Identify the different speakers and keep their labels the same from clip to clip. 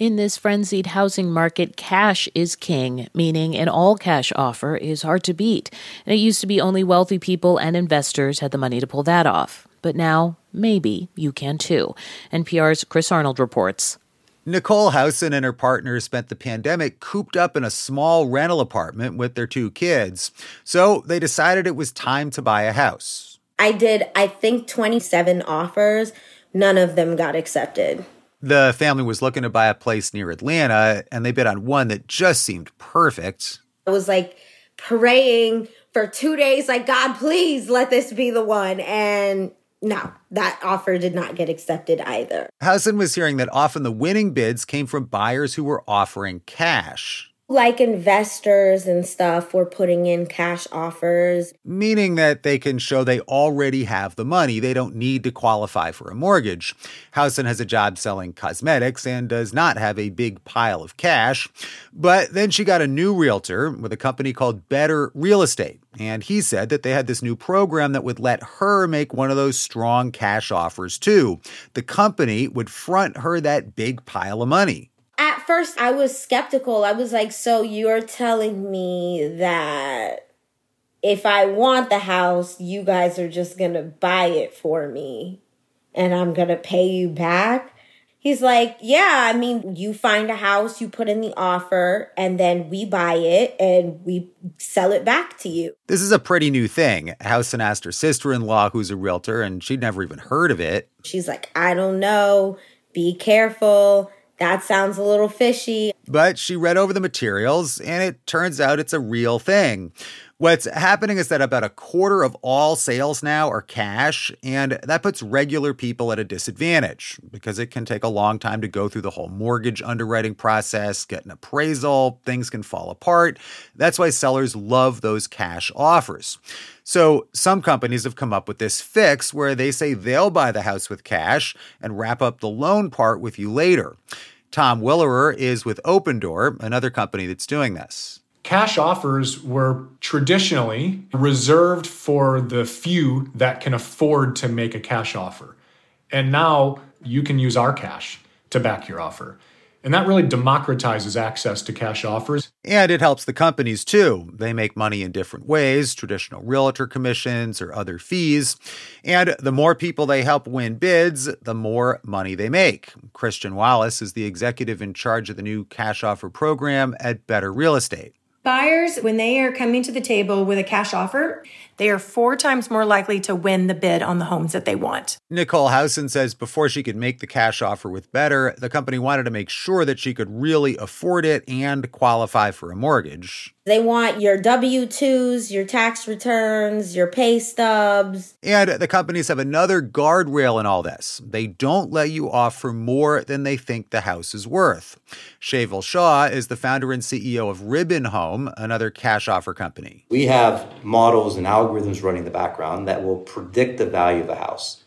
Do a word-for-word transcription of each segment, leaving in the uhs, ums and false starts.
Speaker 1: In this frenzied housing market, cash is king, meaning an all-cash offer is hard to beat. And it used to be only wealthy people and investors had the money to pull that off. But now, maybe you can too. N P R's Chris Arnold reports.
Speaker 2: Nicole Housen and her partner spent the pandemic cooped up in a small rental apartment with their two kids. So they decided it was time to buy a house.
Speaker 3: I did, I think, twenty-seven offers. None of them got accepted.
Speaker 2: The family was looking to buy a place near Atlanta, and they bid on one that just seemed perfect.
Speaker 3: I was like praying for two days, like, God, please let this be the one. And no, that offer did not get accepted either.
Speaker 2: Housen was hearing that often the winning bids came from buyers who were offering cash.
Speaker 3: Like investors and stuff were putting in cash offers.
Speaker 2: Meaning that they can show they already have the money. They don't need to qualify for a mortgage. Housen has a job selling cosmetics and does not have a big pile of cash. But then she got a new realtor with a company called Better Real Estate. And he said that they had this new program that would let her make one of those strong cash offers too. The company would front her that big pile of money.
Speaker 3: At first, I was skeptical. I was like, so you're telling me that if I want the house, you guys are just going to buy it for me and I'm going to pay you back? He's like, yeah, I mean, you find a house, you put in the offer, and then we buy it and we sell it back to you.
Speaker 2: This is a pretty new thing. Housen asked her sister-in-law, who's a realtor, and she'd never even heard of it.
Speaker 3: She's like, I don't know. Be careful. That sounds a little fishy.
Speaker 2: But she read over the materials, and it turns out it's a real thing. What's happening is that about a quarter of all sales now are cash, and that puts regular people at a disadvantage because it can take a long time to go through the whole mortgage underwriting process, get an appraisal, things can fall apart. That's why sellers love those cash offers. So some companies have come up with this fix where they say they'll buy the house with cash and wrap up the loan part with you later. Tom Willerer is with Opendoor, another company that's doing this.
Speaker 4: Cash offers were traditionally reserved for the few that can afford to make a cash offer. And now you can use our cash to back your offer. And that really democratizes access to cash offers.
Speaker 2: And it helps the companies, too. They make money in different ways, traditional realtor commissions or other fees. And the more people they help win bids, the more money they make. Christian Wallace is the executive in charge of the new cash offer program at Better Real Estate.
Speaker 5: Buyers, when they are coming to the table with a cash offer, they are four times more likely to win the bid on the homes that they want.
Speaker 2: Nicole Housen says before she could make the cash offer with Better, the company wanted to make sure that she could really afford it and qualify for a mortgage.
Speaker 3: They want your W two's, your tax returns, your pay stubs.
Speaker 2: And the companies have another guardrail in all this. They don't let you offer more than they think the house is worth. Shavel Shaw is the founder and C E O of Ribbon Home, another cash offer company.
Speaker 6: We have models and algorithms running in the background that will predict the value of a house.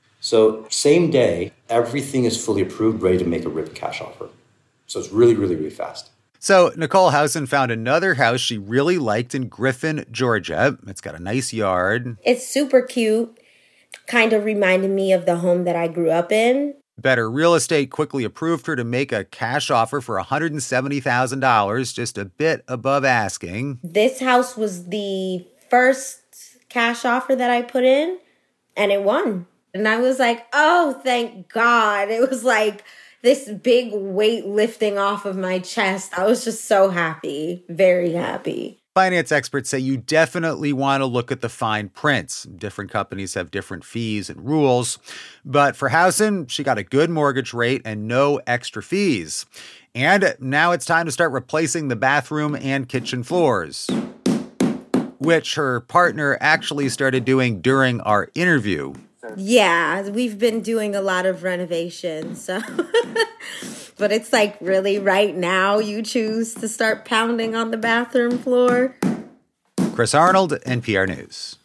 Speaker 6: So same day, everything is fully approved, ready to make a Ribbon cash offer. So it's really, really, really fast.
Speaker 2: So Nicole Housen found another house she really liked in Griffin, Georgia. It's got a nice yard.
Speaker 3: It's super cute. Kind of reminded me of the home that I grew up in.
Speaker 2: Better Real Estate quickly approved her to make a cash offer for one hundred seventy thousand dollars, just a bit above asking.
Speaker 3: This house was the first cash offer that I put in, and it won. And I was like, oh, thank God. It was like this big weight lifting off of my chest. I was just so happy, very happy.
Speaker 2: Finance experts say you definitely want to look at the fine prints. Different companies have different fees and rules. But for Housen, she got a good mortgage rate and no extra fees. And now it's time to start replacing the bathroom and kitchen floors, which her partner actually started doing during our interview.
Speaker 3: Yeah, we've been doing a lot of renovations, so but it's like really right now you choose to start pounding on the bathroom floor.
Speaker 2: Chris Arnold, N P R News.